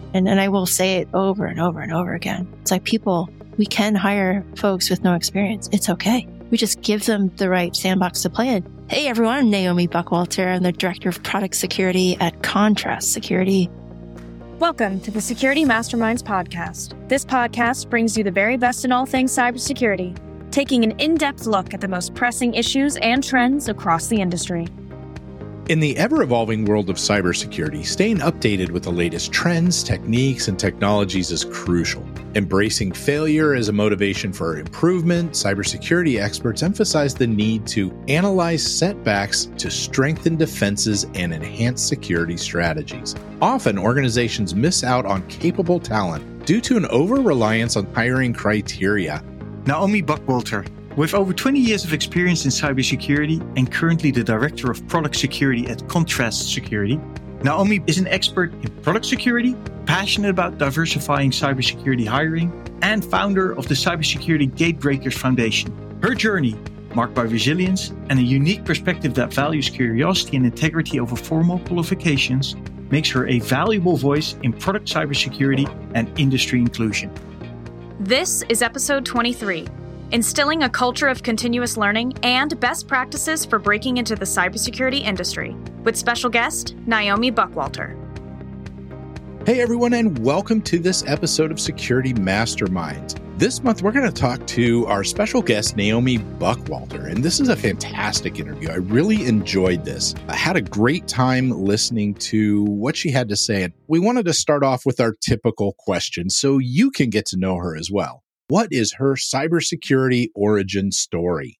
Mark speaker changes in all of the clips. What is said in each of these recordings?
Speaker 1: And I will say it over and over and over again. It's like we can hire folks with no experience. It's okay. We just give them the right sandbox to play in. Hey everyone, I'm Naomi Buckwalter. I'm the Director of Product Security at Contrast Security.
Speaker 2: Welcome to the Security Masterminds podcast. This podcast brings you the very best in all things cybersecurity, taking an in-depth look at the most pressing issues and trends across the industry.
Speaker 3: In the ever-evolving world of cybersecurity, staying updated with the latest trends, techniques, and technologies is crucial. Embracing failure as a motivation for improvement, cybersecurity experts emphasize the need to analyze setbacks to strengthen defenses and enhance security strategies. Often, organizations miss out on capable talent due to an over-reliance on hiring criteria.
Speaker 4: Naomi Buckwalter. With over 20 years of experience in cybersecurity and currently the Director of Product Security at Contrast Security, Naomi is an expert in product security, passionate about diversifying cybersecurity hiring, and founder of the Cybersecurity Gatebreakers Foundation. Her journey, marked by resilience and a unique perspective that values curiosity and integrity over formal qualifications, makes her a valuable voice in product cybersecurity and industry inclusion.
Speaker 2: This is episode 23. Instilling a culture of continuous learning and best practices for breaking into the cybersecurity industry, with special guest, Naomi Buckwalter.
Speaker 3: Hey everyone, and welcome to this episode of Security Masterminds. This month, we're going to talk to our special guest, Naomi Buckwalter, and this is a fantastic interview. I really enjoyed this. I had a great time listening to what she had to say, and we wanted to start off with our typical question so you can get to know her as well. What is her cybersecurity origin story?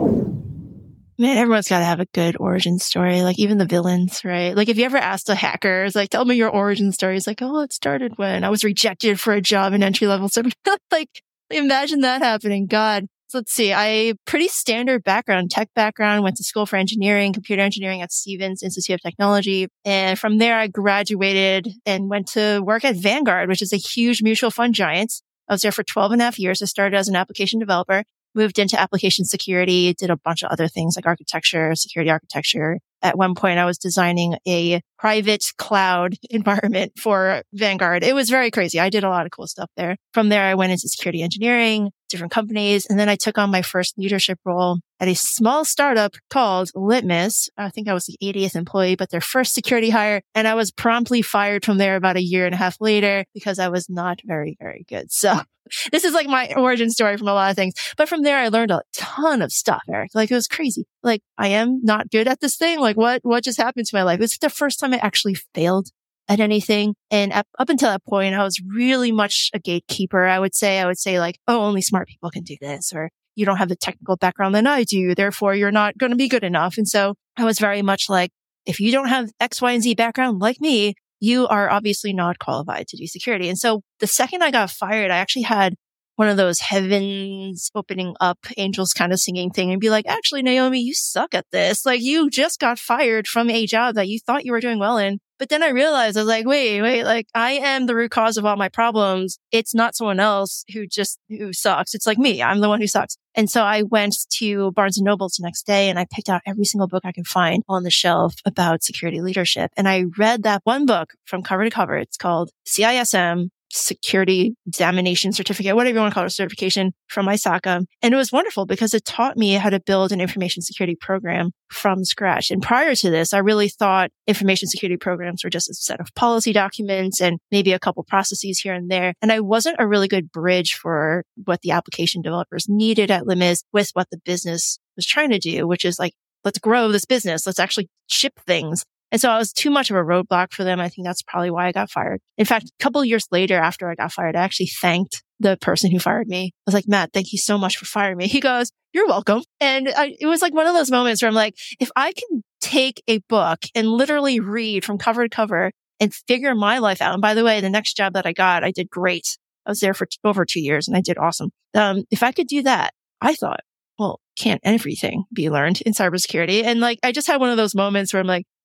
Speaker 1: Man, everyone's got to have a good origin story, like even the villains, right? Like if you ever asked a hacker, it's like, tell me your origin story. It's like, oh, it started when I was rejected for a job in entry-level service. Like, imagine that happening. God. So let's see. I pretty standard background, tech background, went to school for engineering, computer engineering at Stevens Institute of Technology. And from there, I graduated and went to work at Vanguard, which is a huge mutual fund giant. I was there for 12 and a half years. I started as an application developer, moved into application security, did a bunch of other things like architecture, security architecture. At one point, I was designing a private cloud environment for Vanguard. It was very crazy. I did a lot of cool stuff there. From there, I went into security engineering, different companies, and then I took on my first leadership role at a small startup called Litmus. I think I was the 80th employee, but their first security hire. And I was promptly fired from there about a year and a half later because I was not very, very good. So this is like my origin story from a lot of things. But from there, I learned a ton of stuff, Eric. Like it was crazy. Like I am not good at this thing. Like what just happened to my life? It's the first time I actually failed at anything. And up until that point, I was really much a gatekeeper. I would say like, oh, only smart people can do this, or you don't have the technical background that I do. Therefore, you're not going to be good enough. And so I was very much like, if you don't have X, Y, and Z background like me, you are obviously not qualified to do security. And so the second I got fired, I actually had one of those heavens opening up, angels kind of singing thing and be like, actually, Naomi, you suck at this. Like you just got fired from a job that you thought you were doing well in. But then I realized, I was like, wait, like I am the root cause of all my problems. It's not someone else who sucks. It's like me. I'm the one who sucks. And so I went to Barnes and Noble the next day and I picked out every single book I could find on the shelf about security leadership. And I read that one book from cover to cover. It's called CISM, Security Examination Certificate, whatever you want to call it, certification from ISACA. And it was wonderful because it taught me how to build an information security program from scratch. And prior to this, I really thought information security programs were just a set of policy documents and maybe a couple processes here and there. And I wasn't a really good bridge for what the application developers needed at Litmus with what the business was trying to do, which is like, let's grow this business. Let's actually ship things. And so I was too much of a roadblock for them. I think that's probably why I got fired. In fact, a couple of years later after I got fired, I actually thanked the person who fired me. I was like, Matt, thank you so much for firing me. He goes, you're welcome. And it was like one of those moments where I'm like, if I can take a book and literally read from cover to cover and figure my life out. And by the way, the next job that I got, I did great. I was there for over 2 years and I did awesome. If I could do that, I thought, well, can't everything be learned in cybersecurity? And like, I just had one of those moments where I'm like,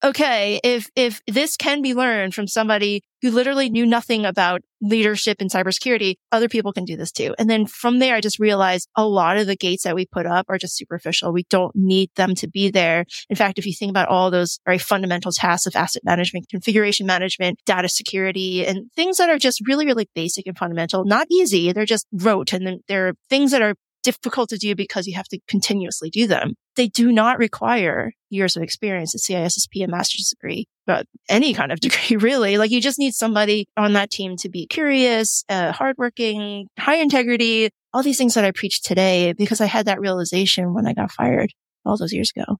Speaker 1: okay, if this can be learned from somebody who literally knew nothing about leadership in cybersecurity, other people can do this too. And then from there, I just realized a lot of the gates that we put up are just superficial. We don't need them to be there. In fact, if you think about all those very fundamental tasks of asset management, configuration management, data security, and things that are just really, really basic and fundamental, not easy. They're just rote. And then there are things that are difficult to do because you have to continuously do them. They do not require years of experience, a CISSP, a master's degree, but any kind of degree, really. Like you just need somebody on that team to be curious, hardworking, high integrity, all these things that I preach today because I had that realization when I got fired all those years ago.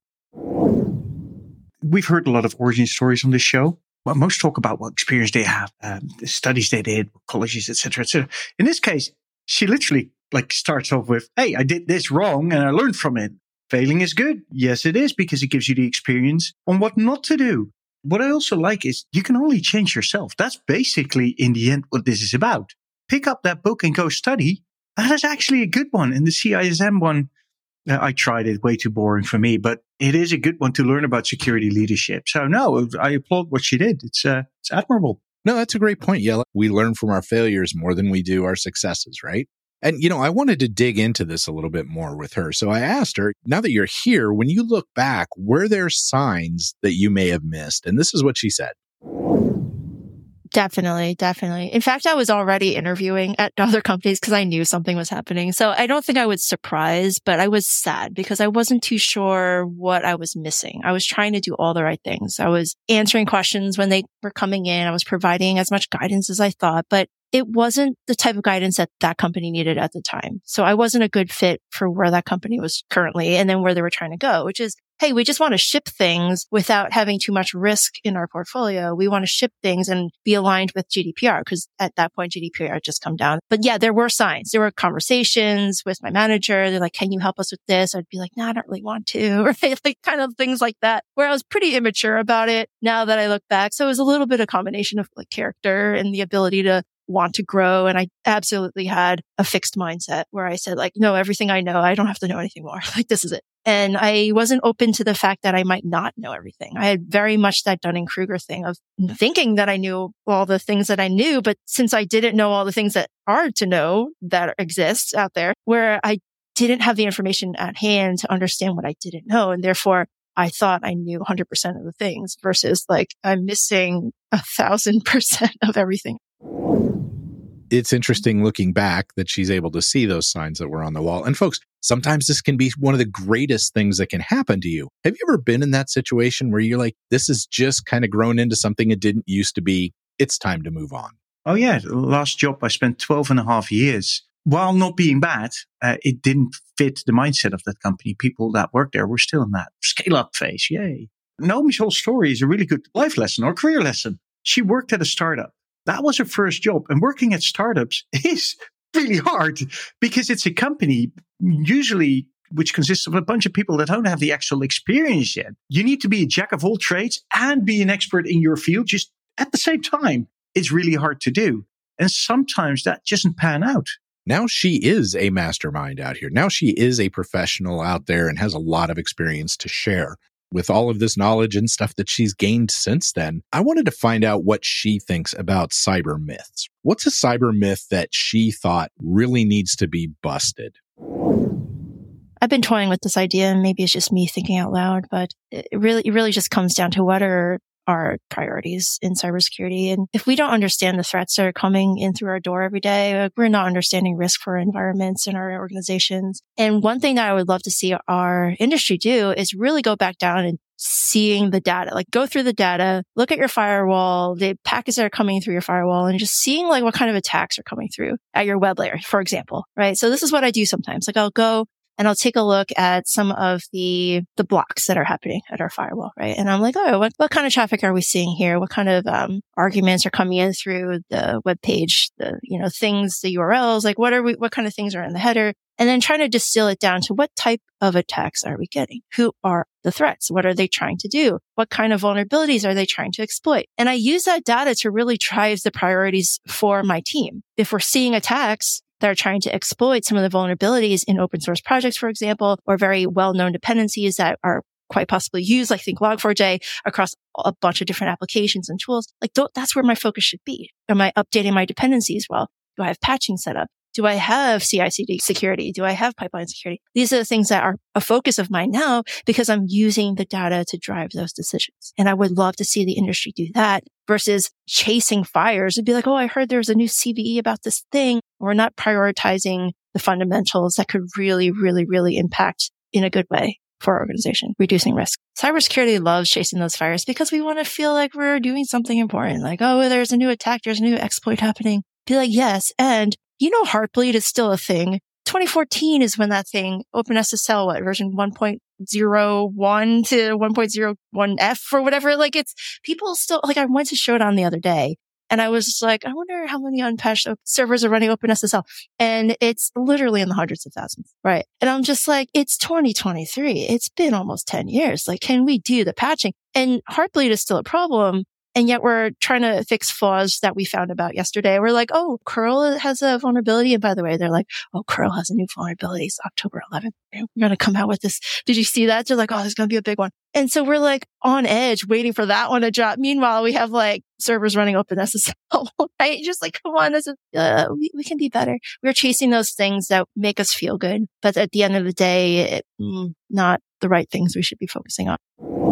Speaker 4: We've heard a lot of origin stories on this show. But most talk about what experience they have, the studies they did, colleges, etc., etc. In this case, she literally starts off with, hey, I did this wrong and I learned from it. Failing is good. Yes, it is, because it gives you the experience on what not to do. What I also like is you can only change yourself. That's basically, in the end, what this is about. Pick up that book and go study. That is actually a good one. And the CISM one, I tried it, way too boring for me, but it is a good one to learn about security leadership. So no, I applaud what she did. It's admirable.
Speaker 3: No, that's a great point, Jelle. We learn from our failures more than we do our successes, right? And, I wanted to dig into this a little bit more with her. So I asked her, now that you're here, when you look back, were there signs that you may have missed? And this is what she said.
Speaker 1: Definitely. In fact, I was already interviewing at other companies because I knew something was happening. So I don't think I was surprised, but I was sad because I wasn't too sure what I was missing. I was trying to do all the right things. I was answering questions when they were coming in. I was providing as much guidance as I thought, but it wasn't the type of guidance that that company needed at the time. So I wasn't a good fit for where that company was currently and then where they were trying to go, which is, hey, we just want to ship things without having too much risk in our portfolio. We want to ship things and be aligned with GDPR because at that point, GDPR had just come down. But yeah, there were signs. There were conversations with my manager. They're like, can you help us with this? I'd be like, no, I don't really want to. Right? Like kind of things like that where I was pretty immature about it now that I look back. So it was a little bit of combination of like character and the ability to want to grow. And I absolutely had a fixed mindset where I said like, no, everything I know, I don't have to know anything more. Like this is it. And I wasn't open to the fact that I might not know everything. I had very much that Dunning-Kruger thing of thinking that I knew all the things that I knew. But since I didn't know all the things that are to know that exist out there, where I didn't have the information at hand to understand what I didn't know. And therefore, I thought I knew 100% of the things versus like I'm missing 1,000% of everything.
Speaker 3: It's interesting looking back that she's able to see those signs that were on the wall. And folks, sometimes this can be one of the greatest things that can happen to you. Have you ever been in that situation where you're like, this is just kind of grown into something it didn't used to be? It's time to move on.
Speaker 4: Oh yeah. The last job I spent 12 and a half years. While not being bad, it didn't fit the mindset of that company. People that worked there were still in that scale-up phase. Yay. Naomi's whole story is a really good life lesson or career lesson. She worked at a startup. That was her first job. And working at startups is really hard because it's a company usually which consists of a bunch of people that don't have the actual experience yet. You need to be a jack of all trades and be an expert in your field just at the same time. It's really hard to do. And sometimes that doesn't pan out.
Speaker 3: Now she is a mastermind out here. Now she is a professional out there and has a lot of experience to share. With all of this knowledge and stuff that she's gained since then, I wanted to find out what she thinks about cyber myths. What's a cyber myth that she thought really needs to be busted?
Speaker 1: I've been toying with this idea, and maybe it's just me thinking out loud, but it really just comes down to what are our priorities in cybersecurity. And if we don't understand the threats that are coming in through our door every day, we're not understanding risk for our environments and our organizations. And one thing that I would love to see our industry do is really go back down and seeing the data, like go through the data, look at your firewall, the packets that are coming through your firewall, and just seeing like what kind of attacks are coming through at your web layer, for example, right? So this is what I do sometimes. Like I'll go and I'll take a look at some of the blocks that are happening at our firewall, right? And I'm like, oh, what kind of traffic are we seeing here? What kind of arguments are coming in through the web page? The things, the URLs, like what kind of things are in the header? And then trying to distill it down to what type of attacks are we getting? Who are the threats? What are they trying to do? What kind of vulnerabilities are they trying to exploit? And I use that data to really drive the priorities for my team. If we're seeing attacks that are trying to exploit some of the vulnerabilities in open source projects, for example, or very well-known dependencies that are quite possibly use, like think Log4j across a bunch of different applications and tools. Like that's where my focus should be. Am I updating my dependencies well? Do I have patching set up? Do I have CI/CD security? Do I have pipeline security? These are the things that are a focus of mine now because I'm using the data to drive those decisions. And I would love to see the industry do that versus chasing fires and be like, oh, I heard there's a new CVE about this thing. We're not prioritizing the fundamentals that could really, really, really impact in a good way for our organization, reducing risk. Cybersecurity loves chasing those fires because we want to feel like we're doing something important. Like, oh, there's a new attack, there's a new exploit happening. Be like, yes. And Heartbleed is still a thing. 2014 is when that thing, OpenSSL, version 1.01 to 1.01F or whatever. Like people still, like I went to Showdown the other day and I was just like, I wonder how many unpatched servers are running OpenSSL. And it's literally in the hundreds of thousands, right? And I'm just like, it's 2023. It's been almost 10 years. Like, can we do the patching? And Heartbleed is still a problem. And yet we're trying to fix flaws that we found about yesterday. We're like, oh, curl has a vulnerability. And by the way, they're like, oh, curl has a new vulnerability. It's October 11th. We're going to come out with this. Did you see that? They're like, oh, there's going to be a big one. And so we're like on edge waiting for that one to drop. Meanwhile, we have like servers running OpenSSL. Right? Just like, come on, we can be better. We're chasing those things that make us feel good. But at the end of the day, not the right things we should be focusing on.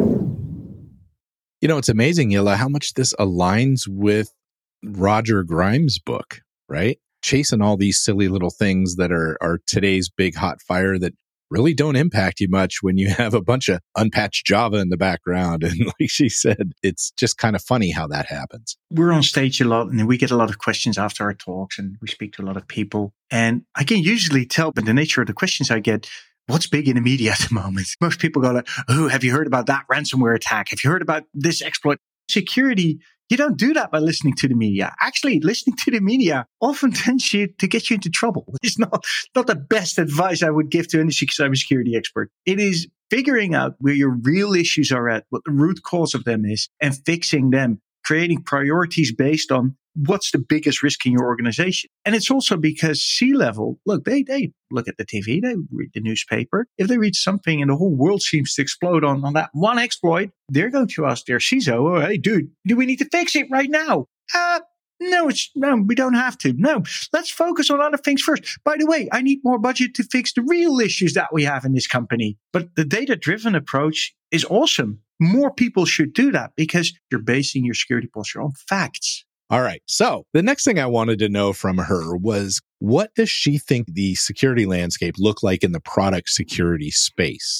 Speaker 3: It's amazing, Yilla, how much this aligns with Roger Grimes' book, right? Chasing all these silly little things that are today's big hot fire that really don't impact you much when you have a bunch of unpatched Java in the background. And like she said, it's just kind of funny how that happens.
Speaker 4: We're on stage a lot and we get a lot of questions after our talks and we speak to a lot of people. And I can usually tell by the nature of the questions I get, what's big in the media at the moment? Most people go like, oh, have you heard about that ransomware attack? Have you heard about this exploit? Security, you don't do that by listening to the media. Actually, listening to the media often tends to get you into trouble. It's not the best advice I would give to any cybersecurity expert. It is figuring out where your real issues are at, what the root cause of them is, and fixing them, creating priorities based on what's the biggest risk in your organization. And it's also because C-level, look, they look at the TV, they read the newspaper. If they read something and the whole world seems to explode on that one exploit, they're going to ask their CISO, oh, hey, dude, do we need to fix it right now? No, we don't have to. No, let's focus on other things first. By the way, I need more budget to fix the real issues that we have in this company. But the data-driven approach is awesome. More people should do that because you're basing your security posture on facts.
Speaker 3: All right. So the next thing I wanted to know from her was, what does she think the security landscape look like in the product security space?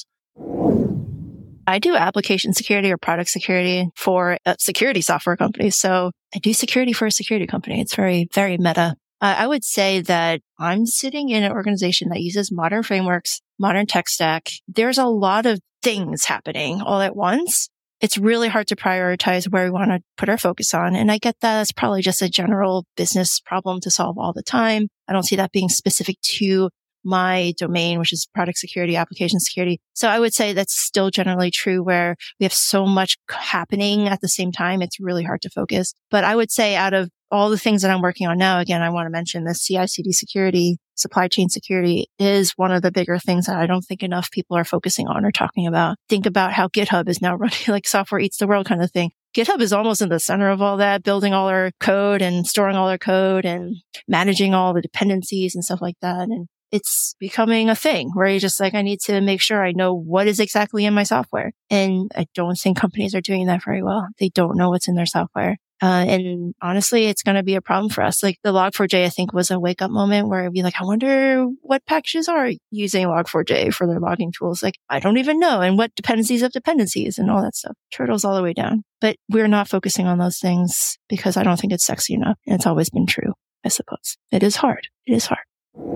Speaker 1: I do application security or product security for security software companies. So I do security for a security company. It's very, very meta. I would say that I'm sitting in an organization that uses modern frameworks, modern tech stack. There's a lot of things happening all at once. It's really hard to prioritize where we want to put our focus on. And I get that it's probably just a general business problem to solve all the time. I don't see that being specific to my domain, which is product security, application security. So I would say that's still generally true where we have so much happening at the same time. It's really hard to focus. But I would say out of all the things that I'm working on now, again, I want to mention this CI/CD security, supply chain security is one of the bigger things that I don't think enough people are focusing on or talking about. Think about how GitHub is now running like software eats the world kind of thing. GitHub is almost in the center of all that, building all our code and storing all our code and managing all the dependencies and stuff like that. And it's becoming a thing where you're just like, I need to make sure I know what is exactly in my software. And I don't think companies are doing that very well. They don't know what's in their software. And honestly, it's going to be a problem for us. Like the Log4j, I think, was a wake up moment where it'd be like, I wonder what packages are using Log4j for their logging tools. Like, I don't even know. And what dependencies of dependencies and all that stuff. Turtles all the way down. But we're not focusing on those things because I don't think it's sexy enough. And it's always been true, I suppose. It is hard. It is hard.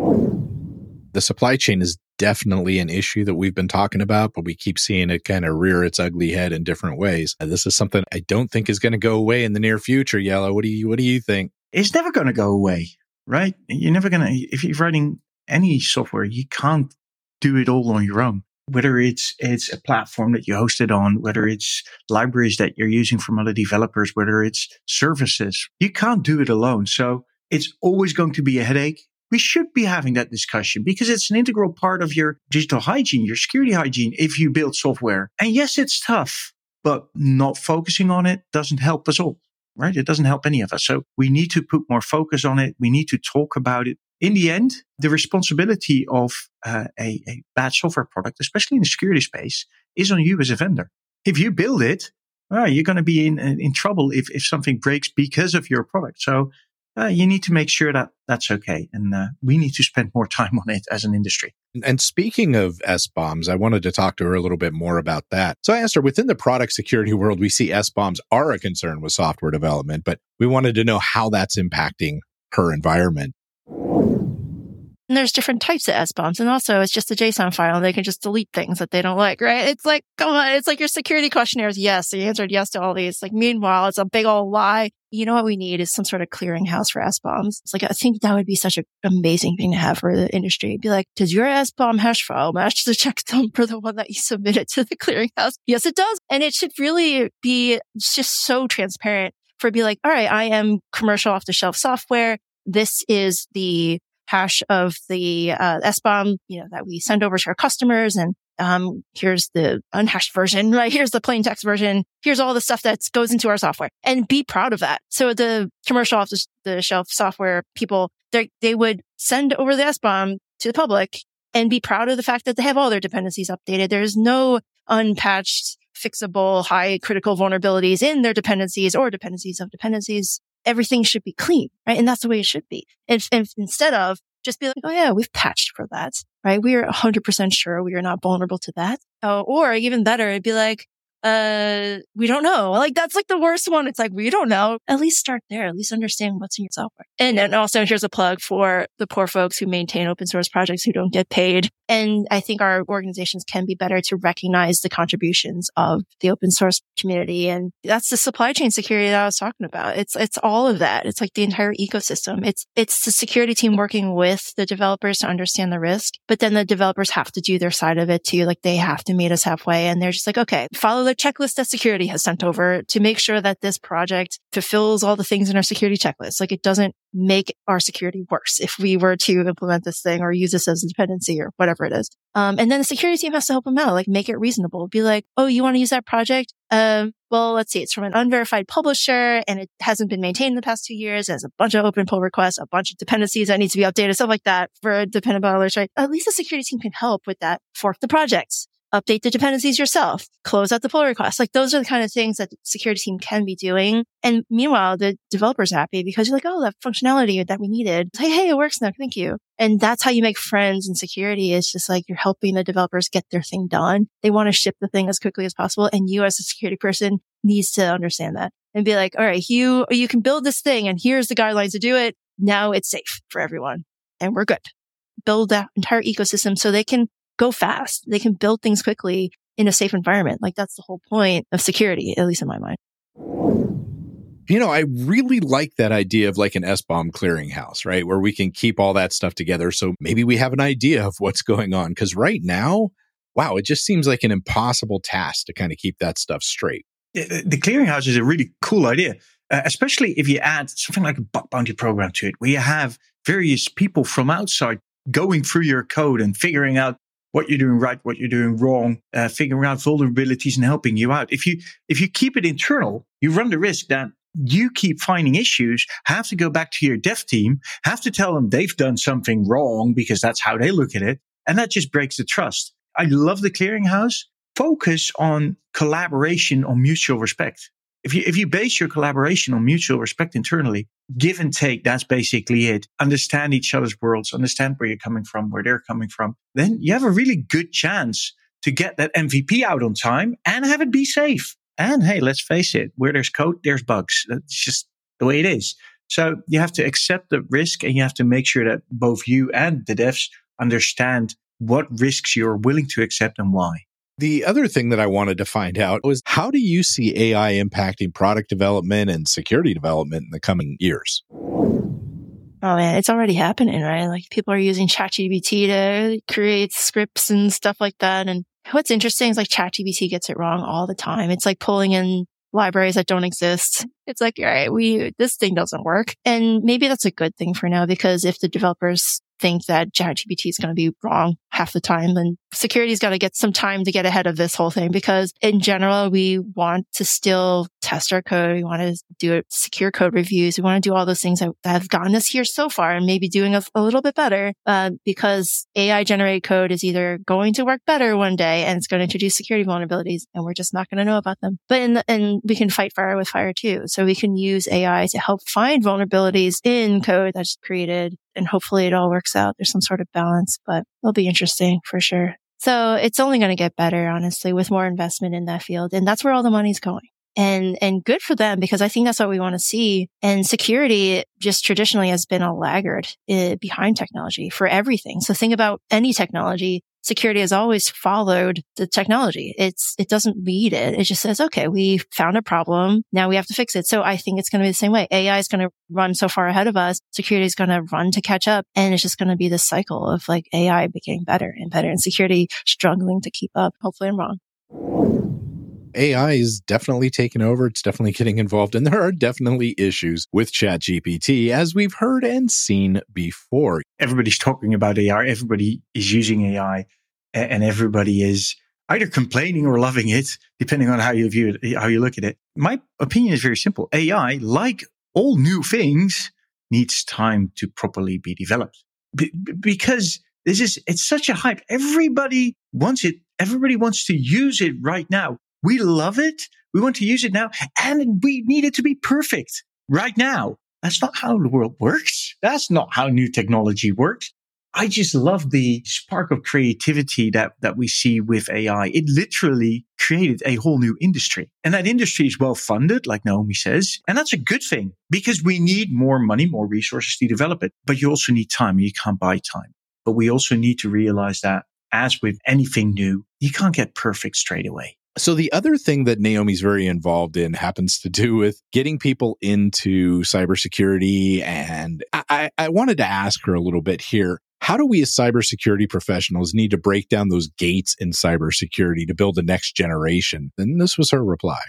Speaker 3: The supply chain is definitely an issue that we've been talking about, but we keep seeing it kind of rear its ugly head in different ways. This is something I don't think is going to go away in the near future. Yella, what do you think?
Speaker 4: It's never going to go away, right? You're never going to, if you're writing any software, you can't do it all on your own. Whether it's a platform that you host it on, whether it's libraries that you're using from other developers, whether it's services, you can't do it alone. So it's always going to be a headache. we should be having that discussion because it's an integral part of your digital hygiene, your security hygiene, if you build software. And yes, it's tough, but not focusing on it doesn't help us all, right? It doesn't help any of us. So we need to put more focus on it. We need to talk about it. In the end, the responsibility of a bad software product, especially in the security space, is on you as a vendor. If you build it, you're going to be in trouble if something breaks because of your product. So you need to make sure that that's okay. And we need to spend more time on it as an industry.
Speaker 3: And speaking of SBOMs, I wanted to talk to her a little bit more about that. So I asked her, within the product security world, we see SBOMs are a concern with software development, but we wanted to know how that's impacting her environment.
Speaker 1: And there's different types of SBOMs. And also it's just a JSON file and they can just delete things that they don't like, right? It's like, come on, it's like your security questionnaires. Yes. So you answered yes to all these. Like, meanwhile, it's a big old lie. You know what we need is some sort of clearinghouse for SBOMs. It's like, I think that would be such an amazing thing to have for the industry. It'd be like, does your SBOM hash file match the checksum for the one that you submitted to the clearinghouse? Yes, it does. And it should really be just so transparent for it to be like, all right, I am commercial off the shelf software. This is the hash of the SBOM, that we send over to our customers. And here's the unhashed version, right? Here's the plain text version. Here's all the stuff that goes into our software, and be proud of that. So the commercial off the shelf software people, they would send over the SBOM to the public and be proud of the fact that they have all their dependencies updated. There's no unpatched, fixable, high critical vulnerabilities in their dependencies or dependencies of dependencies. Everything should be clean, right? And that's the way it should be. And instead of just be like, oh yeah, we've patched for that, right? We are 100% sure we are not vulnerable to that. Or even better, it'd be like, we don't know. Like, that's like the worst one. It's like, we don't know. At least start there. At least understand what's in your software. And also here's a plug for the poor folks who maintain open source projects who don't get paid. And I think our organizations can be better to recognize the contributions of the open source community. And that's the supply chain security that I was talking about. It's all of that. It's like the entire ecosystem. It's the security team working with the developers to understand the risk, but then the developers have to do their side of it too. Like, they have to meet us halfway, and they're just like, okay, follow the checklist that security has sent over to make sure that this project fulfills all the things in our security checklist. Like, it doesn't make our security worse if we were to implement this thing or use this as a dependency or whatever it is. And then the security team has to help them out, like make it reasonable. Be like, oh, you want to use that project? Well, let's see. It's from an unverified publisher and it hasn't been maintained in the past 2 years. It has a bunch of open pull requests, a bunch of dependencies that need to be updated, stuff like that for dependable alerts, right? At least the security team can help with that. Fork the projects. Update the dependencies yourself, close out the pull requests. Like, those are the kind of things that the security team can be doing. And meanwhile, the developer's happy because you're like, oh, that functionality that we needed. It's like, hey, it works now. Thank you. And that's how you make friends in security. It's just like, you're helping the developers get their thing done. They want to ship the thing as quickly as possible. And you as a security person needs to understand that and be like, all right, you can build this thing and here's the guidelines to do it. Now it's safe for everyone and we're good. Build that entire ecosystem so they can go fast. They can build things quickly in a safe environment. Like, that's the whole point of security, at least in my mind.
Speaker 3: I really like that idea of like an SBOM clearinghouse, right? Where we can keep all that stuff together. So maybe we have an idea of what's going on. Because right now, wow, it just seems like an impossible task to kind of keep that stuff straight.
Speaker 4: The clearinghouse is a really cool idea, especially if you add something like a bug bounty program to it, where you have various people from outside going through your code and figuring out what you're doing right, what you're doing wrong, figuring out vulnerabilities and helping you out. If you keep it internal, you run the risk that you keep finding issues, have to go back to your dev team, have to tell them they've done something wrong because that's how they look at it. And that just breaks the trust. I love the clearinghouse. Focus on collaboration, on mutual respect. If you base your collaboration on mutual respect internally, give and take, that's basically it. Understand each other's worlds, understand where you're coming from, where they're coming from. Then you have a really good chance to get that MVP out on time and have it be safe. And hey, let's face it, where there's code, there's bugs. That's just the way it is. So you have to accept the risk and you have to make sure that both you and the devs understand what risks you're willing to accept and why.
Speaker 3: The other thing that I wanted to find out was, how do you see AI impacting product development and security development in the coming years?
Speaker 1: Oh man, it's already happening, right? Like, people are using ChatGPT to create scripts and stuff like that. And what's interesting is like ChatGPT gets it wrong all the time. It's like pulling in libraries that don't exist. It's like, all right, this thing doesn't work. And maybe that's a good thing for now, because if the developers think that ChatGPT is going to be wrong half the time, then security's got to get some time to get ahead of this whole thing, because in general, we want to still test our code. We want to do secure code reviews. We want to do all those things that have gotten us here so far and maybe doing a little bit better, because AI generated code is either going to work better one day and it's going to introduce security vulnerabilities and we're just not going to know about them. But and we can fight fire with fire too. So we can use AI to help find vulnerabilities in code that's created, and hopefully it all works out. There's some sort of balance, but it'll be interesting for sure. So it's only going to get better, honestly, with more investment in that field. And that's where all the money's going. And good for them, because I think that's what we want to see. And security just traditionally has been a laggard behind technology for everything. So think about any technology. Security has always followed the technology. It doesn't lead it. It just says, okay, we found a problem. Now we have to fix it. So I think it's going to be the same way. AI is going to run so far ahead of us. Security is going to run to catch up. And it's just going to be this cycle of like AI getting better and better and security struggling to keep up. Hopefully I'm wrong.
Speaker 3: AI is definitely taking over. It's definitely getting involved. And there are definitely issues with ChatGPT, as we've heard and seen before.
Speaker 4: Everybody's talking about AI. Everybody is using AI, and everybody is either complaining or loving it, depending on how you view it, how you look at it. My opinion is very simple. AI, like all new things, needs time to properly be developed. Because it's such a hype. Everybody wants it. Everybody wants to use it right now. We love it. We want to use it now. And we need it to be perfect right now. That's not how the world works. That's not how new technology works. I just love the spark of creativity that we see with AI. It literally created a whole new industry. And that industry is well funded, like Naomi says. And that's a good thing, because we need more money, more resources to develop it. But you also need time. You can't buy time. But we also need to realize that, as with anything new, you can't get perfect straight away.
Speaker 3: So the other thing that Naomi's very involved in happens to do with getting people into cybersecurity. And I wanted to ask her a little bit here. How do we as cybersecurity professionals need to break down those gates in cybersecurity to build the next generation? And this was her reply.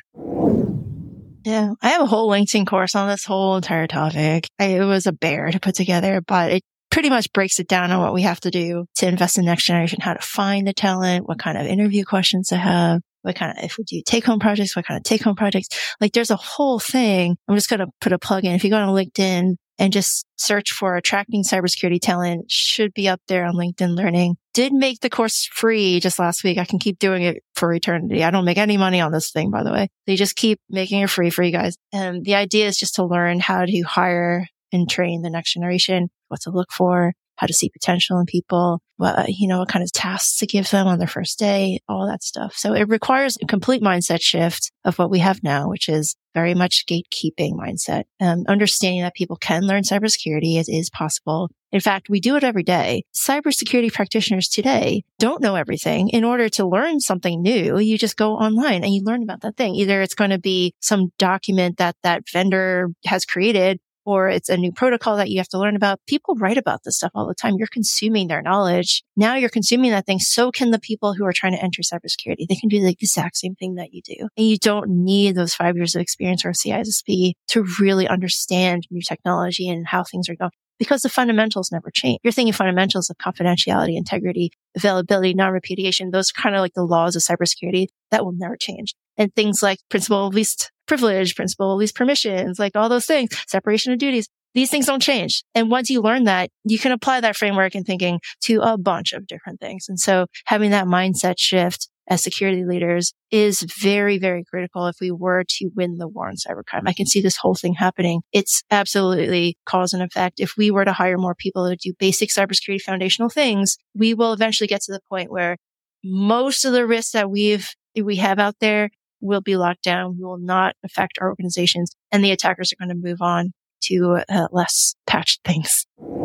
Speaker 1: Yeah, I have a whole LinkedIn course on this whole entire topic. It was a bear to put together, but it pretty much breaks it down on what we have to do to invest in the next generation, how to find the talent, what kind of interview questions to have, what kind of, if we do take-home projects, what kind of take-home projects. Like there's a whole thing. I'm just going to put a plug in. If you go on LinkedIn and just search for attracting cybersecurity talent, should be up there on LinkedIn Learning. Did make the course free just last week. I can keep doing it for eternity. I don't make any money on this thing, by the way. They just keep making it free for you guys. And the idea is just to learn how to hire and train the next generation, what to look for, how to see potential in people, what kind of tasks to give them on their first day, all that stuff. So it requires a complete mindset shift of what we have now, which is very much gatekeeping mindset. Understanding that people can learn cybersecurity. It is possible. In fact, we do it every day. Cybersecurity practitioners today don't know everything. In order to learn something new, you just go online and you learn about that thing. Either it's going to be some document that vendor has created, or it's a new protocol that you have to learn about. People write about this stuff all the time. You're consuming their knowledge. Now you're consuming that thing. So can the people who are trying to enter cybersecurity. They can do the exact same thing that you do. And you don't need those 5 years of experience or a CISSP to really understand new technology and how things are going, because the fundamentals never change. You're thinking fundamentals of confidentiality, integrity, availability, non-repudiation. Those are kind of like the laws of cybersecurity that will never change. And things like principle of least privilege, principle of least permissions, like all those things, separation of duties. These things don't change. And once you learn that, you can apply that framework and thinking to a bunch of different things. And so having that mindset shift as security leaders is very, very critical if we were to win the war on cybercrime. I can see this whole thing happening. It's absolutely cause and effect. If we were to hire more people to do basic cybersecurity foundational things, we will eventually get to the point where most of the risks that we have out there will be locked down, will not affect our organizations, and the attackers are going to move on to less patched things.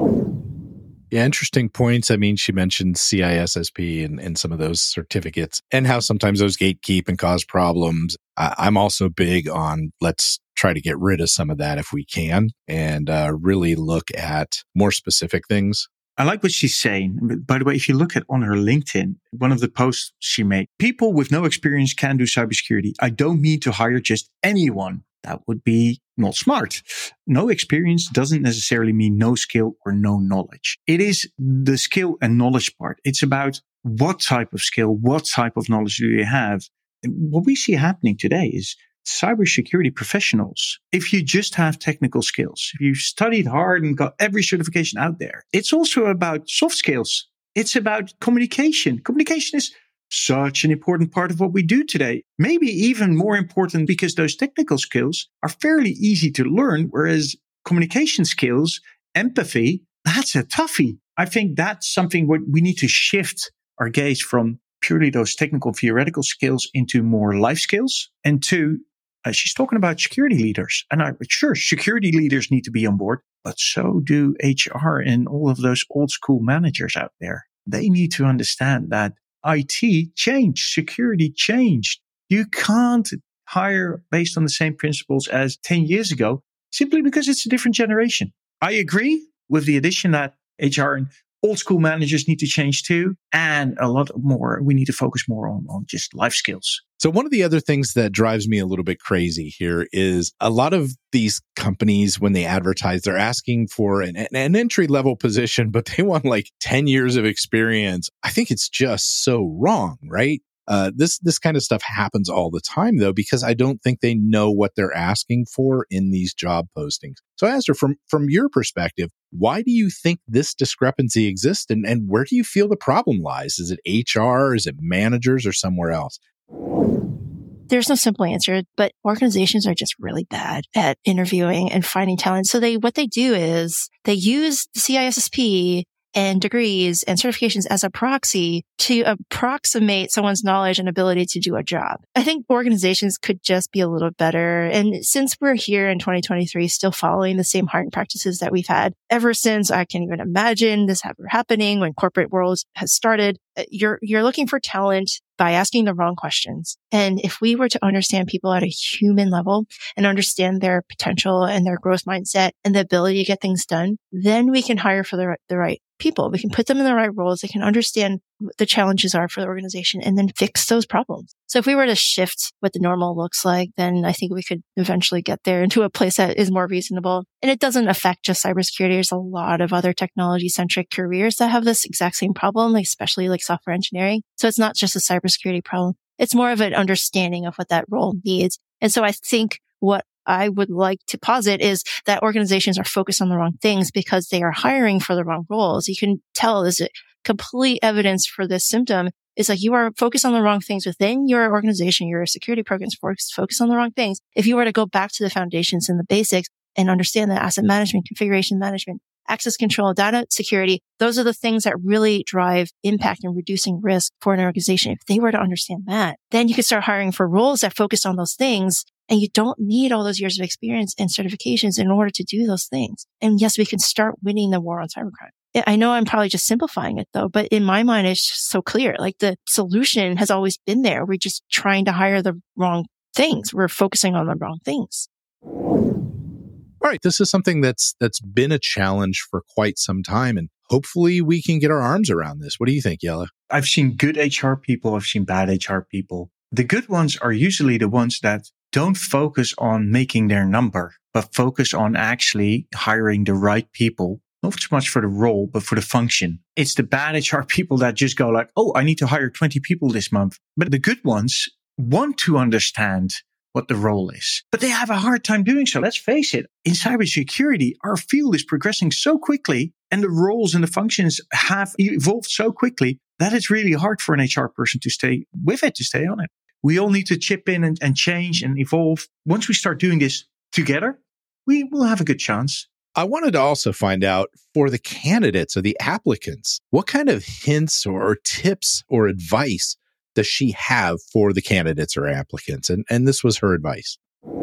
Speaker 3: Yeah, interesting points. I mean, she mentioned CISSP and some of those certificates and how sometimes those gatekeep and cause problems. I'm also big on let's try to get rid of some of that if we can and really look at more specific things.
Speaker 4: I like what she's saying. By the way, if you look at on her LinkedIn, one of the posts she made, people with no experience can do cybersecurity. I don't mean to hire just anyone. That would be not smart. No experience doesn't necessarily mean no skill or no knowledge. It is the skill and knowledge part. It's about what type of skill, what type of knowledge do you have? What we see happening today is cybersecurity professionals, if you just have technical skills, if you studied hard and got every certification out there, it's also about soft skills. It's about communication. Communication is such an important part of what we do today. Maybe even more important because those technical skills are fairly easy to learn, whereas communication skills, empathy, that's a toughie. I think that's something what we need to shift our gaze from purely those technical theoretical skills into more life skills. And two, she's talking about security leaders. And sure, security leaders need to be on board, but so do HR and all of those old school managers out there. They need to understand that IT changed, security changed. You can't hire based on the same principles as 10 years ago, simply because it's a different generation. I agree with the addition that HR and old school managers need to change too. And a lot more, we need to focus more on just life skills.
Speaker 3: So one of the other things that drives me a little bit crazy here is a lot of these companies, when they advertise, they're asking for an entry-level position, but they want like 10 years of experience. I think it's just so wrong, right? This kind of stuff happens all the time, though, because I don't think they know what they're asking for in these job postings. So, Astor, from your perspective, why do you think this discrepancy exists, and where do you feel the problem lies? Is it HR? Is it managers, or somewhere else?
Speaker 1: There's no simple answer, but organizations are just really bad at interviewing and finding talent. So what they do is they use the CISSP and degrees and certifications as a proxy to approximate someone's knowledge and ability to do a job. I think organizations could just be a little better. And since we're here in 2023, still following the same hiring practices that we've had ever since, I can't even imagine this ever happening when corporate world has started. You're looking for talent by asking the wrong questions. And if we were to understand people at a human level and understand their potential and their growth mindset and the ability to get things done, then we can hire for the right people. We can put them in the right roles. They can understand what the challenges are for the organization and then fix those problems. So if we were to shift what the normal looks like, then I think we could eventually get there into a place that is more reasonable. And it doesn't affect just cybersecurity. There's a lot of other technology-centric careers that have this exact same problem, especially like software engineering. So it's not just a cybersecurity problem. It's more of an understanding of what that role needs. And so I think what I would like to posit is that organizations are focused on the wrong things because they are hiring for the wrong roles. You can tell there's a complete evidence for this symptom. It's like you are focused on the wrong things within your organization, your security programs focus on the wrong things. If you were to go back to the foundations and the basics and understand that asset management, configuration management, access control, data security, those are the things that really drive impact and reducing risk for an organization. If they were to understand that, then you could start hiring for roles that focus on those things. And you don't need all those years of experience and certifications in order to do those things. And yes, we can start winning the war on cybercrime. I know I'm probably just simplifying it though, but in my mind, it's just so clear. Like the solution has always been there. We're just trying to hire the wrong things. We're focusing on the wrong things.
Speaker 3: All right. This is something that's been a challenge for quite some time. And hopefully we can get our arms around this. What do you think, Jelle?
Speaker 4: I've seen good HR people. I've seen bad HR people. The good ones are usually the ones that don't focus on making their number, but focus on actually hiring the right people, not so much for the role, but for the function. It's the bad HR people that just go like, oh, I need to hire 20 people this month. But the good ones want to understand what the role is, but they have a hard time doing so. Let's face it. In cybersecurity, our field is progressing so quickly and the roles and the functions have evolved so quickly that it's really hard for an HR person to stay with it, to stay on it. We all need to chip in and change and evolve. Once we start doing this together, we will have a good chance.
Speaker 3: I wanted to also find out for the candidates or the applicants, what kind of hints or tips or advice does she have for the candidates or applicants? And this was her advice.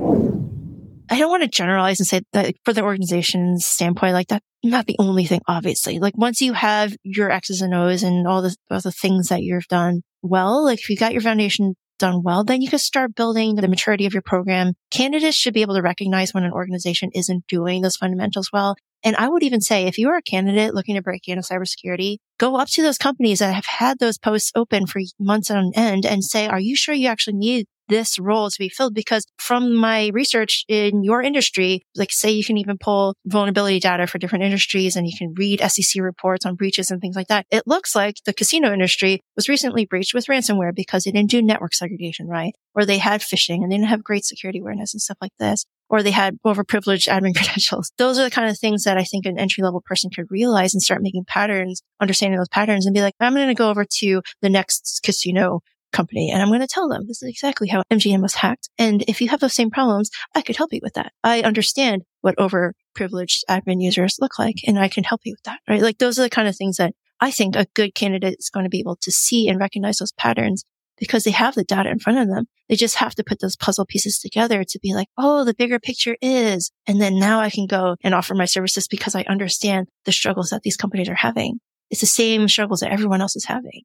Speaker 1: I don't want to generalize and say that for the organization's standpoint, like that's not the only thing, obviously. Like once you have your X's and O's and all the things that you've done well, like if you got your foundation done well, then you can start building the maturity of your program. Candidates should be able to recognize when an organization isn't doing those fundamentals well. And I would even say, if you are a candidate looking to break into cybersecurity, go up to those companies that have had those posts open for months on end and say, are you sure you actually need this role to be filled? Because from my research in your industry, like say you can even pull vulnerability data for different industries and you can read SEC reports on breaches and things like that. It looks like the casino industry was recently breached with ransomware because they didn't do network segregation right, or they had phishing and they didn't have great security awareness and stuff like this, or they had overprivileged admin credentials. Those are the kind of things that I think an entry-level person could realize and start making patterns, understanding those patterns and be like, I'm going to go over to the next casino company and I'm going to tell them this is exactly how MGM was hacked. And if you have those same problems, I could help you with that. I understand what overprivileged admin users look like and I can help you with that, right? Like those are the kind of things that I think a good candidate is going to be able to see and recognize those patterns because they have the data in front of them. They just have to put those puzzle pieces together to be like, oh, the bigger picture is. And then now I can go and offer my services because I understand the struggles that these companies are having. It's the same struggles that everyone else is having.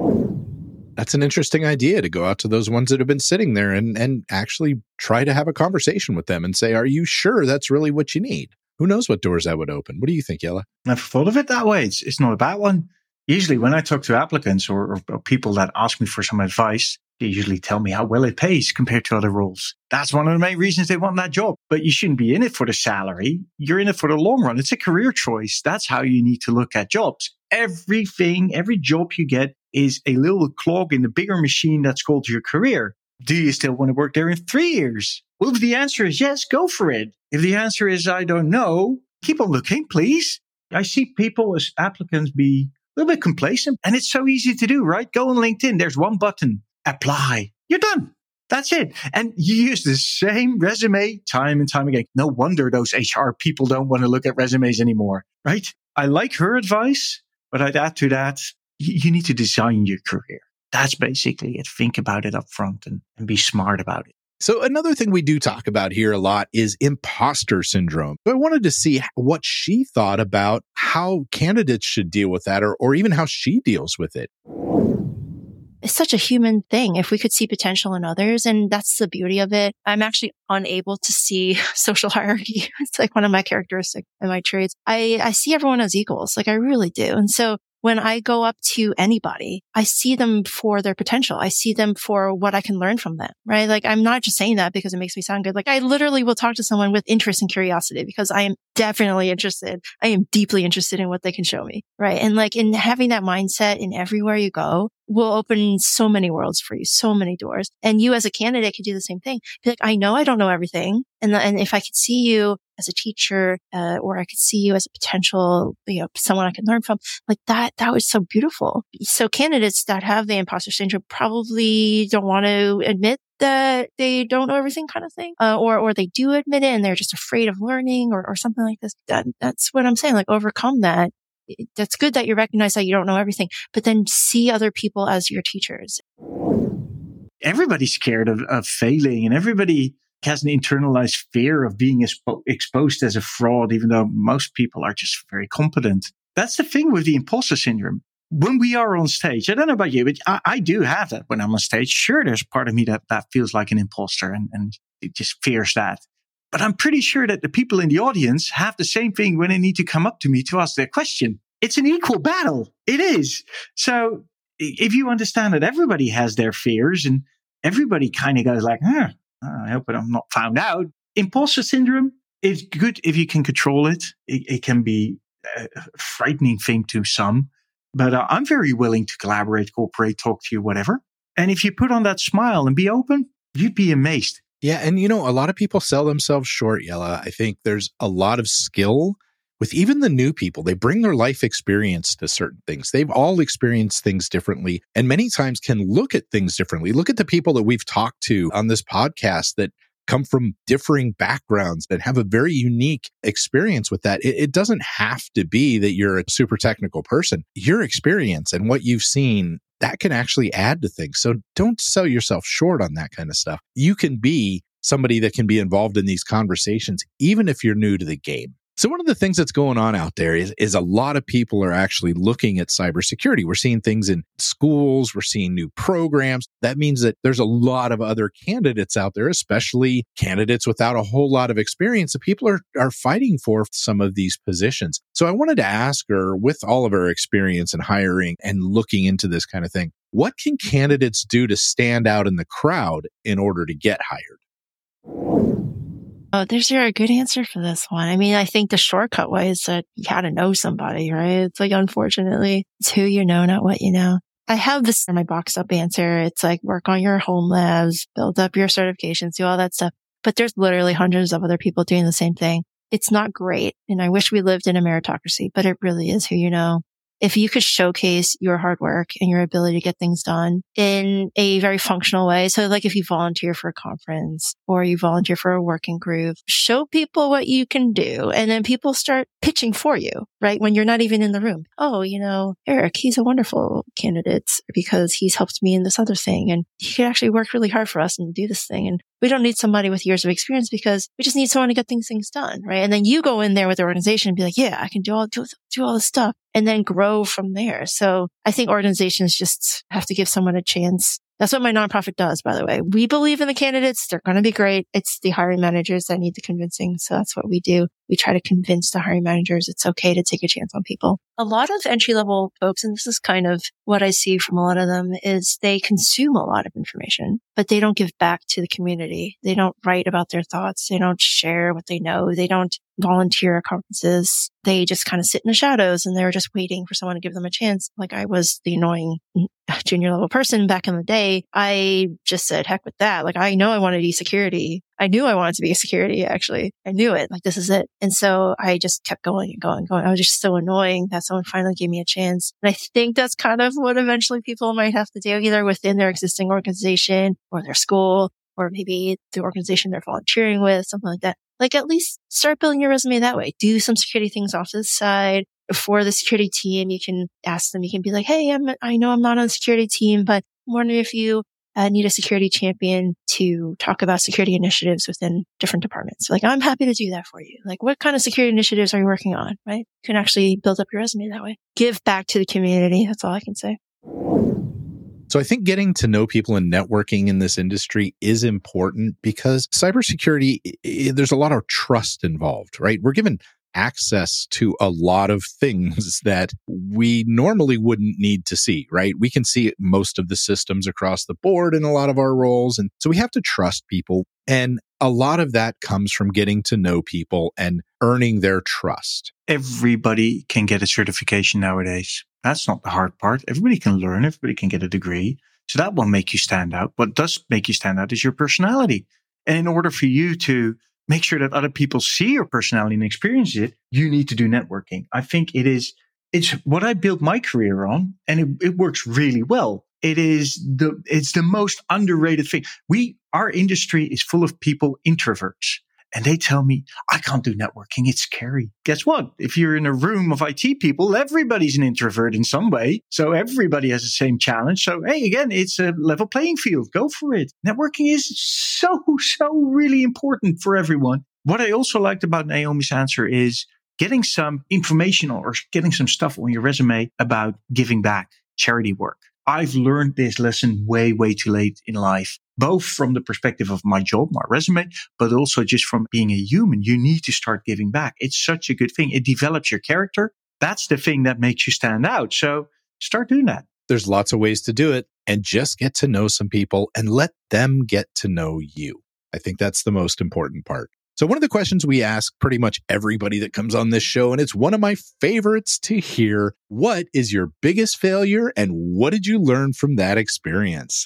Speaker 3: That's an interesting idea, to go out to those ones that have been sitting there and actually try to have a conversation with them and say, are you sure that's really what you need? Who knows what doors that would open? What do you think, Jelle?
Speaker 4: I've thought of it that way. It's not a bad one. Usually when I talk to applicants or people that ask me for some advice, they usually tell me how well it pays compared to other roles. That's one of the main reasons they want that job. But you shouldn't be in it for the salary. You're in it for the long run. It's a career choice. That's how you need to look at jobs. Every job you get is a little clog in the bigger machine that's called your career. Do you still want to work there in 3 years? Well, if the answer is yes, go for it. If the answer is I don't know, keep on looking, please. I see people as applicants be a little bit complacent, and it's so easy to do, right? Go on LinkedIn. There's one button, apply. You're done. That's it. And you use the same resume time and time again. No wonder those HR people don't want to look at resumes anymore, right? I like her advice, but I'd add to that, you need to design your career. That's basically it. Think about it up front and be smart about it.
Speaker 3: So another thing we do talk about here a lot is imposter syndrome. So I wanted to see what she thought about how candidates should deal with that, or even how she deals with it.
Speaker 1: It's such a human thing. If we could see potential in others, and that's the beauty of it. I'm actually unable to see social hierarchy. It's like one of my characteristics and my traits. I see everyone as equals. Like I really do. And so when I go up to anybody, I see them for their potential. I see them for what I can learn from them, right? Like I'm not just saying that because it makes me sound good. Like I literally will talk to someone with interest and curiosity because I am definitely interested. I am deeply interested in what they can show me, right? And like in having that mindset in everywhere you go will open so many worlds for you, so many doors. And you as a candidate could do the same thing. Be like, I know I don't know everything. And if I could see you as a teacher, or I could see you as a potential, someone I can learn from, like that was so beautiful. So candidates that have the imposter syndrome probably don't want to admit that they don't know everything kind of thing, or they do admit it and they're just afraid of learning or something like this. That's what I'm saying. Like overcome that. That's good that you recognize that you don't know everything, but then see other people as your teachers.
Speaker 4: Everybody's scared of failing, and everybody has an internalized fear of being exposed as a fraud, even though most people are just very competent. That's the thing with the imposter syndrome. When we are on stage, I don't know about you, but I do have that when I'm on stage. Sure, there's a part of me that feels like an imposter and it just fears that. But I'm pretty sure that the people in the audience have the same thing when they need to come up to me to ask their question. It's an equal battle. It is. So if you understand that everybody has their fears and everybody kind of goes like, I hope I'm not found out. Imposter syndrome is good if you can control it. It can be a frightening thing to some, but I'm very willing to collaborate, cooperate, talk to you, whatever. And if you put on that smile and be open, you'd be amazed.
Speaker 3: Yeah. And, a lot of people sell themselves short, Jelle. I think there's a lot of skill with even the new people. They bring their life experience to certain things. They've all experienced things differently and many times can look at things differently. Look at the people that we've talked to on this podcast that come from differing backgrounds and have a very unique experience with that. It doesn't have to be that you're a super technical person. Your experience and what you've seen, that can actually add to things. So don't sell yourself short on that kind of stuff. You can be somebody that can be involved in these conversations, even if you're new to the game. So one of the things that's going on out there is a lot of people are actually looking at cybersecurity. We're seeing things in schools. We're seeing new programs. That means that there's a lot of other candidates out there, especially candidates without a whole lot of experience, that people are fighting for some of these positions. So I wanted to ask her, with all of her experience in hiring and looking into this kind of thing, what can candidates do to stand out in the crowd in order to get hired?
Speaker 1: Oh, there's a good answer for this one. I mean, I think the shortcut way is that you gotta know somebody, right? It's like, unfortunately, it's who you know, not what you know. I have this in my boxed up answer. It's like, work on your home labs, build up your certifications, do all that stuff. But there's literally hundreds of other people doing the same thing. It's not great. And I wish we lived in a meritocracy, but it really is who you know. If you could showcase your hard work and your ability to get things done in a very functional way. So like if you volunteer for a conference or you volunteer for a working group, show people what you can do. And then people start pitching for you, right? When you're not even in the room. Oh, Eric, he's a wonderful candidate because he's helped me in this other thing. And he could actually work really hard for us and do this thing. And we don't need somebody with years of experience because we just need someone to get things done, right? And then you go in there with the organization and be like, yeah, I can do all this stuff, and then grow from there. So I think organizations just have to give someone a chance. That's what my nonprofit does, by the way. We believe in the candidates. They're going to be great. It's the hiring managers that need the convincing. So that's what we do. We try to convince the hiring managers it's okay to take a chance on people. A lot of entry-level folks, and this is kind of what I see from a lot of them, is they consume a lot of information, but they don't give back to the community. They don't write about their thoughts. They don't share what they know. They don't volunteer at conferences. They just kind of sit in the shadows and they're just waiting for someone to give them a chance. Like I was the annoying junior level person back in the day. I just said, heck with that. Like I know I want to be security. I knew I wanted to be a security, actually. I knew it. Like, this is it. And so I just kept going and going and going. I was just so annoying that someone finally gave me a chance. And I think that's kind of what eventually people might have to do, either within their existing organization or their school, or maybe the organization they're volunteering with, something like that. Like, at least start building your resume that way. Do some security things off to the side. For the security team, you can ask them, you can be like, hey, I know I'm not on the security team, but I'm wondering if you need a security champion to talk about security initiatives within different departments. Like, I'm happy to do that for you. Like, what kind of security initiatives are you working on, right? You can actually build up your resume that way. Give back to the community. That's all I can say.
Speaker 3: So I think getting to know people and networking in this industry is important because cybersecurity, there's a lot of trust involved, right? We're given access to a lot of things that we normally wouldn't need to see, right? We can see most of the systems across the board in a lot of our roles. And so we have to trust people. And a lot of that comes from getting to know people and earning their trust.
Speaker 4: Everybody can get a certification nowadays. That's not the hard part. Everybody can learn. Everybody can get a degree. So that won't make you stand out. What does make you stand out is your personality. And in order for you to make sure that other people see your personality and experience it, you need to do networking. I think it's what I built my career on, and it works really well. It's the most underrated thing. Our industry is full of people, introverts. And they tell me, I can't do networking. It's scary. Guess what? If you're in a room of IT people, everybody's an introvert in some way. So everybody has the same challenge. So, hey, again, it's a level playing field. Go for it. Networking is so really important for everyone. What I also liked about Naomi's answer is getting some information or getting some stuff on your resume about giving back, charity work. I've learned this lesson way too late in life, both from the perspective of my job, my resume, but also just from being a human. You need to start giving back. It's such a good thing. It develops your character. That's the thing that makes you stand out. So start doing that.
Speaker 3: There's lots of ways to do it, and just get to know some people and let them get to know you. I think that's the most important part. So one of the questions we ask pretty much everybody that comes on this show, and it's one of my favorites to hear, what is your biggest failure and what did you learn from that experience?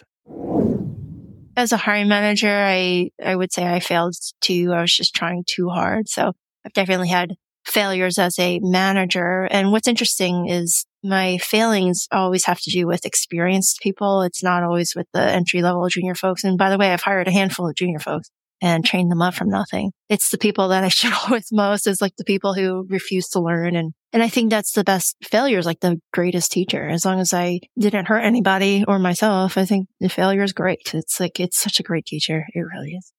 Speaker 1: As a hiring manager, I would say I failed too. I was just trying too hard. So I've definitely had failures as a manager. And what's interesting is my failings always have to do with experienced people. It's not always with the entry-level junior folks. And by the way, I've hired a handful of junior folks and trained them up from nothing. It's the people that I struggle with most, is like the people who refuse to learn. And I think that's the best failure, is like the greatest teacher. As long as I didn't hurt anybody or myself, I think the failure is great. It's such a great teacher. It really is.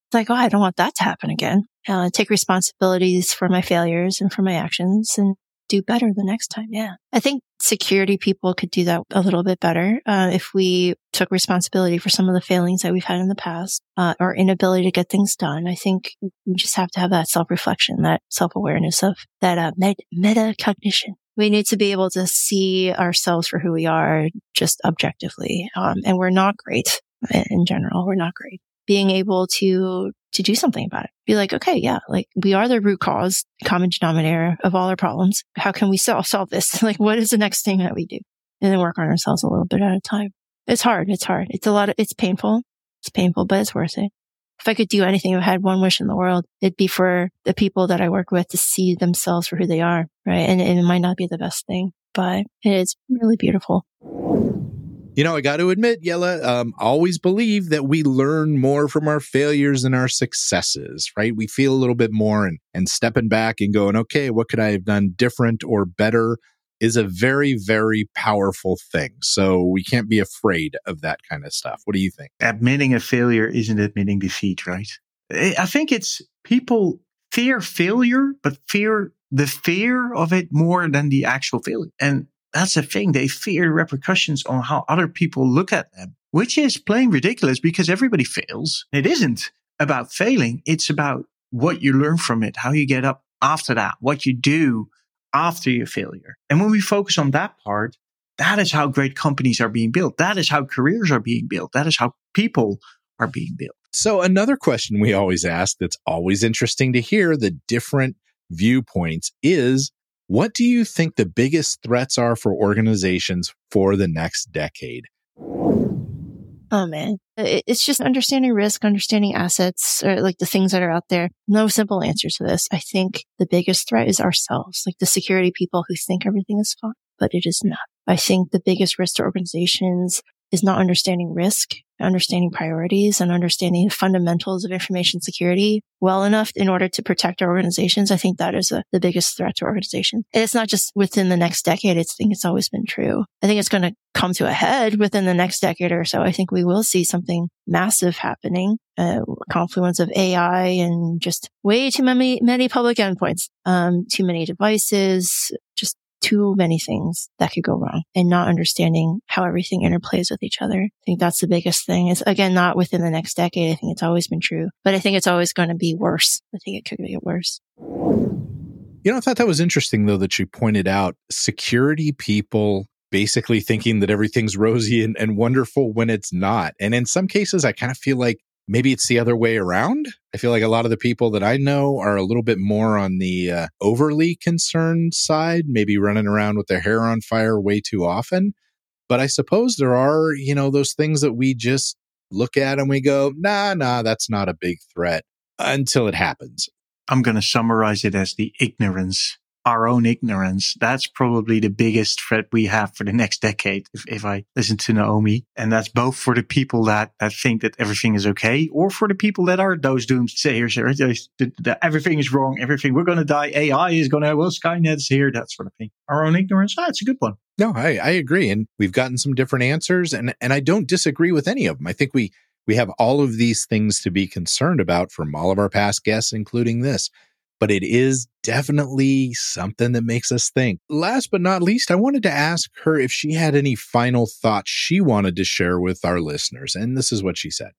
Speaker 1: It's like, oh, I don't want that to happen again. Take responsibilities for my failures and for my actions and do better the next time. Yeah. I think security people could do that a little bit better if we took responsibility for some of the failings that we've had in the past, or inability to get things done. I think we just have to have that self-reflection, that self-awareness of that metacognition. We need to be able to see ourselves for who we are just objectively. And we're not great in general. We're not great. Being able to do something about it. Be like, okay, yeah, like we are the root cause, common denominator of all our problems. How can we solve this? Like, what is the next thing that we do? And then work on ourselves a little bit at a time. It's hard. It's painful. It's painful, but it's worth it. If I could do anything, if I had one wish in the world, it'd be for the people that I work with to see themselves for who they are, right? And it might not be the best thing, but it's really beautiful.
Speaker 3: You know, I got to admit, Jelle, always believe that we learn more from our failures than our successes, right? We feel a little bit more and stepping back and going, okay, what could I have done different or better is a very, very powerful thing. So we can't be afraid of that kind of stuff. What do you think?
Speaker 4: Admitting a failure isn't admitting defeat, right? I think it's people fear failure, but fear the fear of it more than the actual failure. And that's the thing. They fear repercussions on how other people look at them, which is plain ridiculous because everybody fails. It isn't about failing. It's about what you learn from it, how you get up after that, what you do after your failure. And when we focus on that part, that is how great companies are being built. That is how careers are being built. That is how people are being built.
Speaker 3: So another question we always ask that's always interesting to hear the different viewpoints is, what do you think the biggest threats are for organizations for the next decade?
Speaker 1: Oh, man. It's just understanding risk, understanding assets, or like the things that are out there. No simple answer to this. I think the biggest threat is ourselves, like the security people who think everything is fine, but it is not. I think the biggest risk to organizations is not understanding risk, understanding priorities, and understanding the fundamentals of information security well enough in order to protect our organizations. I think that is the biggest threat to organizations. And it's not just within the next decade. I think it's always been true. I think it's going to come to a head within the next decade or so. I think we will see something massive happening, a confluence of AI and just way too many public endpoints, too many devices, just too many things that could go wrong, and not understanding how everything interplays with each other. I think that's the biggest thing. It's, again, not within the next decade. I think it's always been true, but I think it's always going to be worse. I think it could get worse.
Speaker 3: You know, I thought that was interesting, though, that you pointed out security people basically thinking that everything's rosy and wonderful when it's not. And in some cases, I kind of feel like maybe it's the other way around. I feel like a lot of the people that I know are a little bit more on the overly concerned side, maybe running around with their hair on fire way too often. But I suppose there are, those things that we just look at and we go, nah, that's not a big threat until it happens.
Speaker 4: I'm going to summarize it as the ignorance, our own ignorance. That's probably the biggest threat we have for the next decade, if I listen to Naomi. And that's both for the people that think that everything is okay, or for the people that are those doomsayers, that everything is wrong, we're going to die, AI is going to, Skynet's here, that sort of thing. Our own ignorance, that's a good one.
Speaker 3: No, I agree. And we've gotten some different answers, and I don't disagree with any of them. I think we have all of these things to be concerned about from all of our past guests, including this. But it is definitely something that makes us think. Last but not least, I wanted to ask her if she had any final thoughts she wanted to share with our listeners. And this is what she said.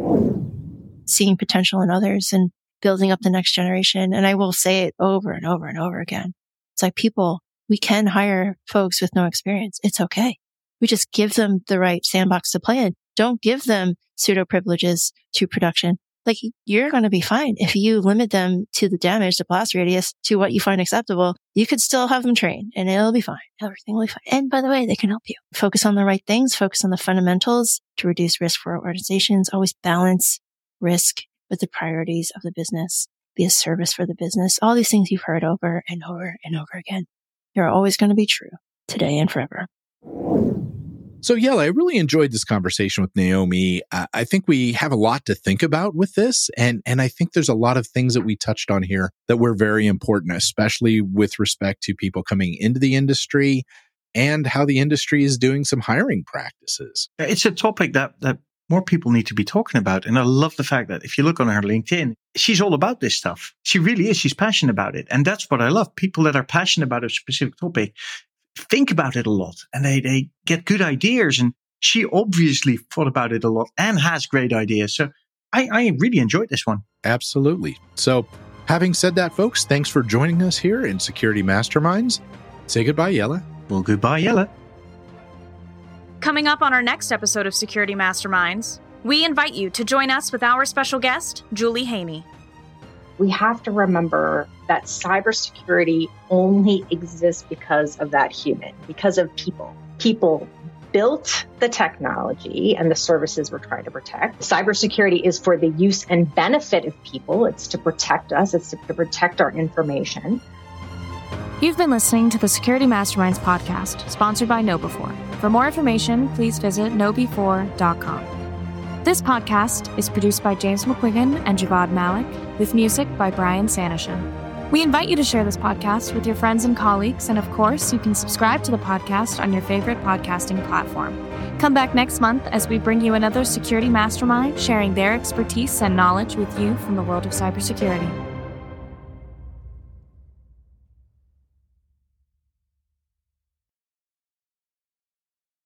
Speaker 1: Seeing potential in others and building up the next generation. And I will say it over and over and over again. It's like, people, we can hire folks with no experience. It's okay. We just give them the right sandbox to play in. Don't give them pseudo privileges to production. Like, you're going to be fine. If you limit them to the damage, the blast radius, to what you find acceptable, you could still have them trained and it'll be fine. Everything will be fine. And by the way, they can help you. Focus on the right things, focus on the fundamentals to reduce risk for organizations. Always balance risk with the priorities of the business. Be a service for the business. All these things you've heard over and over and over again. They're always going to be true today and forever.
Speaker 3: So, Jelle, I really enjoyed this conversation with Naomi. I think we have a lot to think about with this. And I think there's a lot of things that we touched on here that were very important, especially with respect to people coming into the industry and how the industry is doing some hiring practices.
Speaker 4: It's a topic that more people need to be talking about. And I love the fact that if you look on her LinkedIn, she's all about this stuff. She really is. She's passionate about it. And that's what I love. People that are passionate about a specific topic think about it a lot and they get good ideas. And she obviously thought about it a lot and has great ideas. So I really enjoyed this one.
Speaker 3: Absolutely. So having said that, folks, thanks for joining us here in Security Masterminds. Say goodbye, Jelle.
Speaker 4: Well, goodbye, Jelle.
Speaker 2: Coming up on our next episode of Security Masterminds, we invite you to join us with our special guest, Julie Haney.
Speaker 5: We have to remember that cybersecurity only exists because of that human, because of people. People built the technology and the services we're trying to protect. Cybersecurity is for the use and benefit of people. It's to protect us. It's to protect our information.
Speaker 2: You've been listening to the Security Masterminds podcast, sponsored by KnowBe4. For more information, please visit knowbe4.com. This podcast is produced by James McQuiggan and Javad Malik, with music by Brian Sanishan. We invite you to share this podcast with your friends and colleagues, and of course, you can subscribe to the podcast on your favorite podcasting platform. Come back next month as we bring you another security mastermind sharing their expertise and knowledge with you from the world of cybersecurity.